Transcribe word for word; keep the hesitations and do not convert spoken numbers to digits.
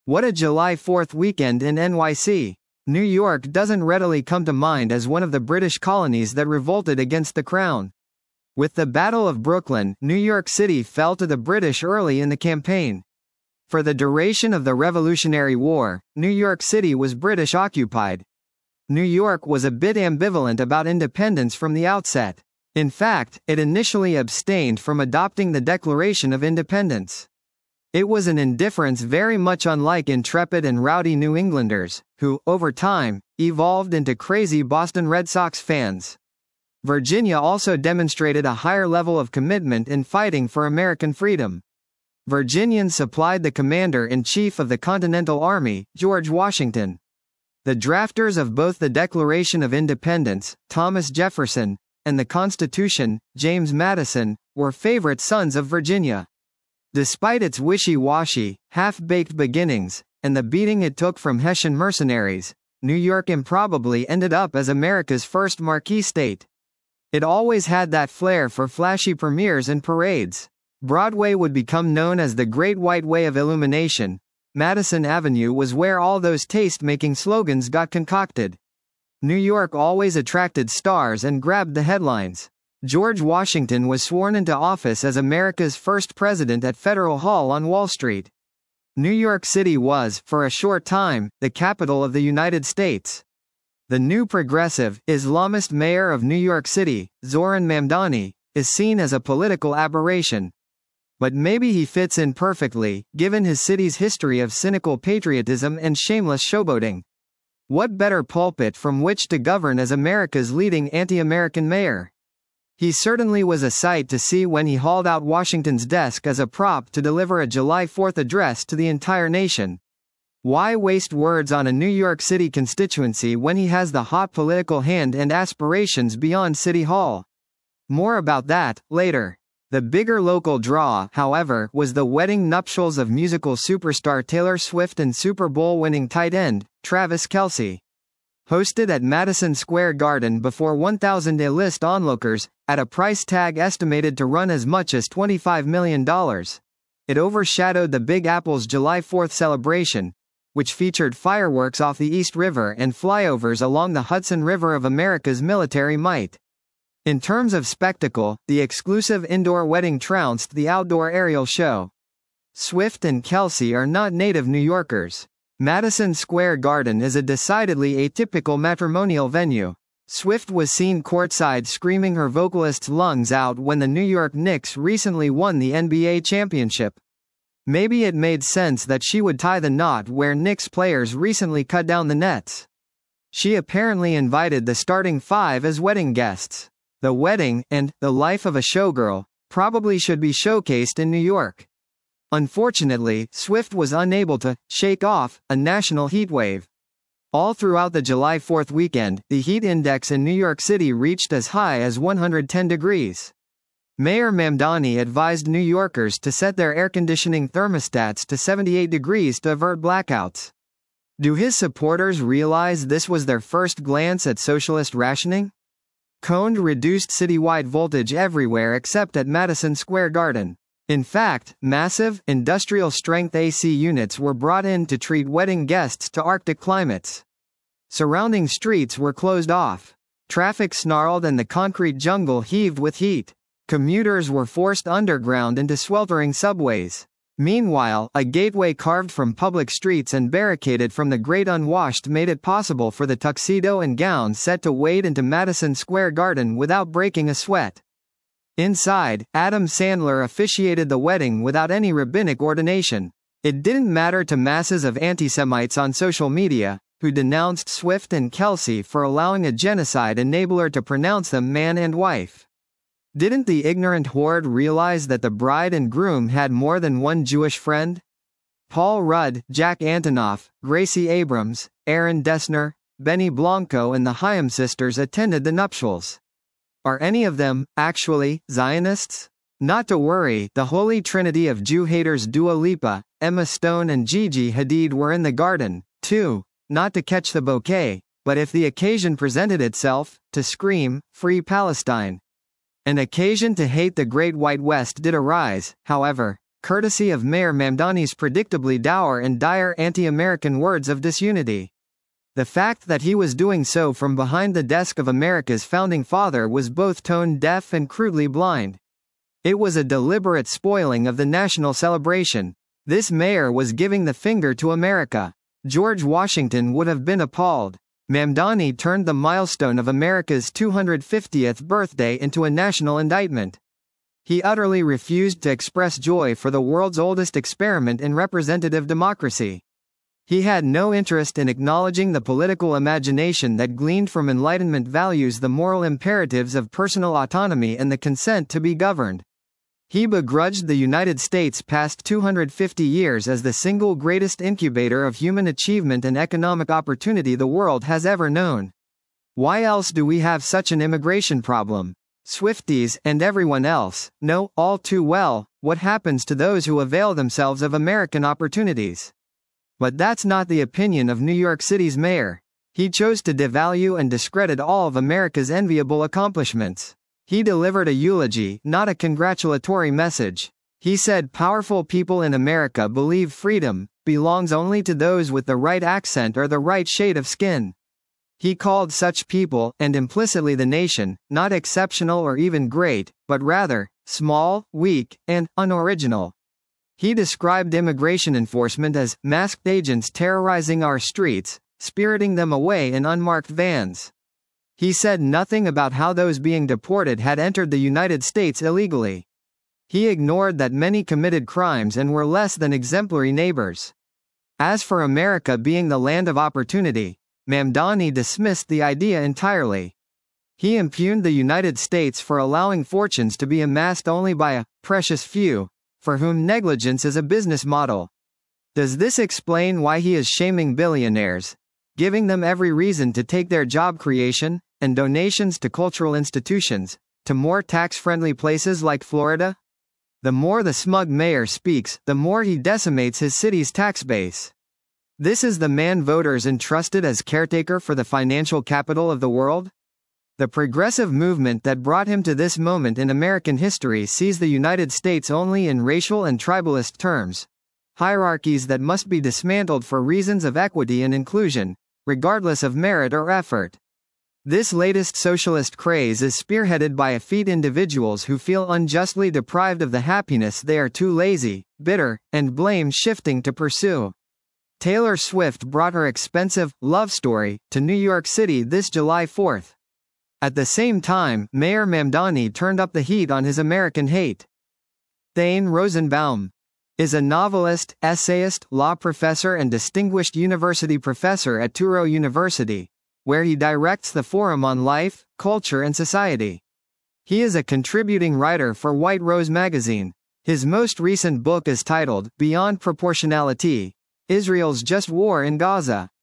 What a July fourth weekend in N Y C. New York doesn't readily come to mind as one of the British colonies that revolted against the Crown. With the Battle of Brooklyn, New York City fell to the British early in the campaign. For the duration of the Revolutionary War, New York City was British occupied. New York was a bit ambivalent about independence from the outset. In fact, it initially abstained from adopting the Declaration of Independence. It was an indifference very much unlike intrepid and rowdy New Englanders, who, over time, evolved into crazy Boston Red Sox fans. Virginia also demonstrated a higher level of commitment in fighting for American freedom. Virginians supplied the commander-in-chief of the Continental Army, George Washington. The drafters of both the Declaration of Independence, Thomas Jefferson, and the Constitution, James Madison, were favorite sons of Virginia. Despite its wishy-washy, half-baked beginnings, and the beating it took from Hessian mercenaries, New York improbably ended up as America's first marquee state. It always had that flair for flashy premieres and parades. Broadway would become known as the Great White Way of Illumination. Madison Avenue was where all those taste-making slogans got concocted. New York always attracted stars and grabbed the headlines. George Washington was sworn into office as America's first president at Federal Hall on Wall Street. New York City was, for a short time, the capital of the United States. The new progressive, Islamist mayor of New York City, Zoran Mamdani, is seen as a political aberration. But maybe he fits in perfectly, given his city's history of cynical patriotism and shameless showboating. What better pulpit from which to govern as America's leading anti-American mayor? He certainly was a sight to see when he hauled out Washington's desk as a prop to deliver a July fourth address to the entire nation. Why waste words on a New York City constituency when he has the hot political hand and aspirations beyond City Hall? More about that, later. The bigger local draw, however, was the wedding nuptials of musical superstar Taylor Swift and Super Bowl-winning tight end, Travis Kelce. Hosted at Madison Square Garden before one thousand A-list onlookers, at a price tag estimated to run as much as twenty-five million dollars. It overshadowed the Big Apple's July fourth celebration, which featured fireworks off the East River and flyovers along the Hudson River of America's military might. In terms of spectacle, the exclusive indoor wedding trounced the outdoor aerial show. Swift and Kelce are not native New Yorkers. Madison Square Garden is a decidedly atypical matrimonial venue. Swift was seen courtside screaming her vocalist's lungs out when the New York Knicks recently won the N B A championship. Maybe it made sense that she would tie the knot where Knicks players recently cut down the nets. She apparently invited the starting five as wedding guests. The wedding, and the life of a showgirl, probably should be showcased in New York. Unfortunately, Swift was unable to shake off a national heatwave. All throughout the July fourth weekend, the heat index in New York City reached as high as one hundred ten degrees. Mayor Mamdani advised New Yorkers to set their air conditioning thermostats to seventy-eight degrees to avert blackouts. Do his supporters realize this was their first glance at socialist rationing? Coned reduced citywide voltage everywhere except at Madison Square Garden. In fact, massive, industrial-strength A C units were brought in to treat wedding guests to Arctic climates. Surrounding streets were closed off. Traffic snarled and the concrete jungle heaved with heat. Commuters were forced underground into sweltering subways. Meanwhile, a gateway carved from public streets and barricaded from the great unwashed made it possible for the tuxedo and gown set to wade into Madison Square Garden without breaking a sweat. Inside, Adam Sandler officiated the wedding without any rabbinic ordination. It didn't matter to masses of anti-Semites on social media, who denounced Swift and Kelce for allowing a genocide enabler to pronounce them man and wife. Didn't the ignorant horde realize that the bride and groom had more than one Jewish friend? Paul Rudd, Jack Antonoff, Gracie Abrams, Aaron Dessner, Benny Blanco and the Haim sisters attended the nuptials. Are any of them, actually, Zionists? Not to worry, the holy trinity of Jew haters Dua Lipa, Emma Stone and Gigi Hadid were in the garden, too, not to catch the bouquet, but if the occasion presented itself, to scream, "Free Palestine." An occasion to hate the Great White West did arise, however. courtesy of Mayor Mamdani's predictably dour and dire anti-American words of disunity. The fact that he was doing so from behind the desk of America's founding father was both tone-deaf and crudely blind. It was a deliberate spoiling of the national celebration. This mayor was giving the finger to America. George Washington would have been appalled. Mamdani turned the milestone of America's two hundred fiftieth birthday into a national indictment. He utterly refused to express joy for the world's oldest experiment in representative democracy. He had no interest in acknowledging the political imagination that gleaned from Enlightenment values, the moral imperatives of personal autonomy and the consent to be governed. He begrudged the United States' past two hundred fifty years as the single greatest incubator of human achievement and economic opportunity the world has ever known. Why else do we have such an immigration problem? Swifties, and everyone else, know, all too well, what happens to those who avail themselves of American opportunities. But that's not the opinion of New York City's mayor. He chose to devalue and discredit all of America's enviable accomplishments. He delivered a eulogy, not a congratulatory message. He said powerful people in America believe freedom belongs only to those with the right accent or the right shade of skin. He called such people, and implicitly the nation, not exceptional or even great, but rather, small, weak, and unoriginal. He described immigration enforcement as masked agents terrorizing our streets, spiriting them away in unmarked vans. He said nothing about how those being deported had entered the United States illegally. He ignored that many committed crimes and were less than exemplary neighbors. As for America being the land of opportunity, Mamdani dismissed the idea entirely. He impugned the United States for allowing fortunes to be amassed only by a precious few, for whom negligence is a business model. Does this explain why he is shaming billionaires, giving them every reason to take their job creation and donations to cultural institutions to more tax-friendly places like Florida? The more the smug mayor speaks, the more he decimates his city's tax base. This is the man voters entrusted as caretaker for the financial capital of the world? The progressive movement that brought him to this moment in American history sees the United States only in racial and tribalist terms. Hierarchies that must be dismantled for reasons of equity and inclusion, regardless of merit or effort. This latest socialist craze is spearheaded by effete individuals who feel unjustly deprived of the happiness they are too lazy, bitter, and blame-shifting to pursue. Taylor Swift brought her expensive love story to New York City this July fourth. At the same time, Mayor Mamdani turned up the heat on his American hate. Thane Rosenbaum is a novelist, essayist, law professor and distinguished university professor at Touro University, where he directs the Forum on Life, Culture and Society. He is a contributing writer for White Rose magazine. His most recent book is titled Beyond Proportionality: Israel's Just War in Gaza.